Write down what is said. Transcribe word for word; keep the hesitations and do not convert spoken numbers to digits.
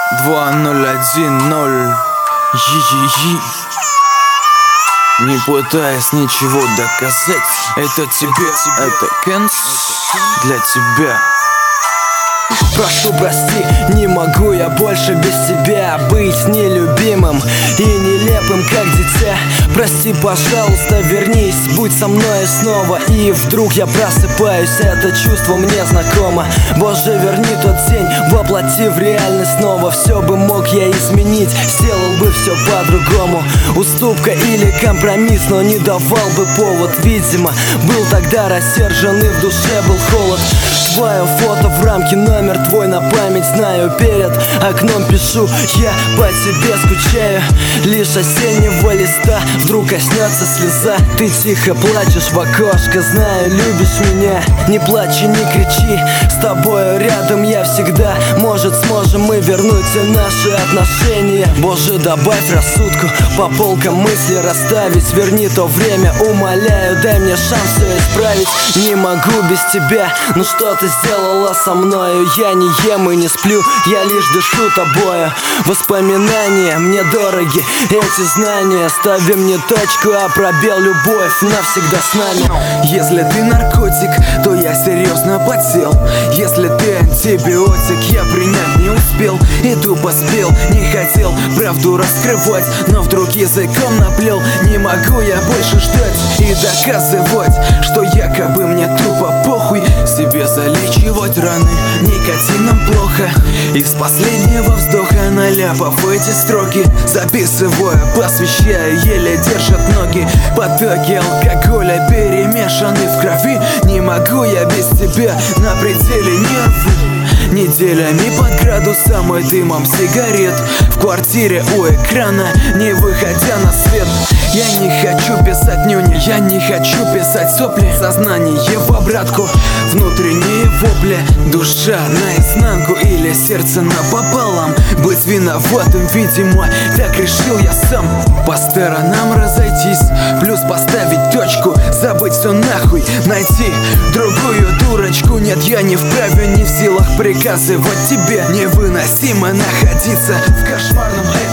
два ноль один ноль. Yi-yi-yi. Не пытаясь ничего доказать, это тебе, это Кенс для тебя. Прошу, прости, не могу я больше без тебя быть нелюбимым и нелепым, как дитя. Прости, пожалуйста, вернись, будь со мной снова. И вдруг я просыпаюсь, это чувство мне знакомо. Боже, верни тот день, воплоти в реальность снова. Все бы мог я изменить, сделал бы все по-другому. Уступка или компромисс, но не давал бы повод. Видимо, был тогда рассержен и в душе был холод. Твое фото в рамке, номер твой на память знаю. Перед окном пишу, я по тебе скучаю. Лишь осеннего листа вдруг коснется слеза. Ты тихо плачешь в окошко, знаю, любишь меня. Не плачь и не кричи, с тобою рядом я всегда. Может, сможем мы вернуть все наши отношения. Боже, добавь рассудку, по полкам мысли расставить. Верни то время, умоляю, дай мне шанс все исправить. Не могу без тебя, ну что ты сделала со мною? Я не ем и не сплю, я лишь дышу тобою. Воспоминания мне дороги, эти знания. Стави мне точку, а пробел любовь навсегда с нами. Если ты наркотик, то я серьезно подсел. Если ты антибиотик, я принять не успел. И тупо спел, не хотел правду раскрывать, но вдруг языком наплел. Не могу я больше ждать и доказывать, что якобы мне тупо похуй. Себе залечивать раны никотином плохо. Из последнего вздоха наляпав эти строки, записываю, посвящаю, еле держат ноги. Потоки алкоголя перемешаны в крови. Не могу я без тебя, на пределе нервы. Неделями под градусом и дымом сигарет. В квартире у экрана, не выходя на свет. Я не хочу писать нюни, я не хочу писать сопли. Сознание в обратку, внутренние вопли. Душа наизнанку или сердце напополам. Быть виноватым, видимо, так решил я сам. По сторонам разойтись, плюс поставить точку. Забыть все нахуй, найти другую дурочку. Нет, я не вправе, не в силах приказывать тебе. Невыносимо находиться в кошмарном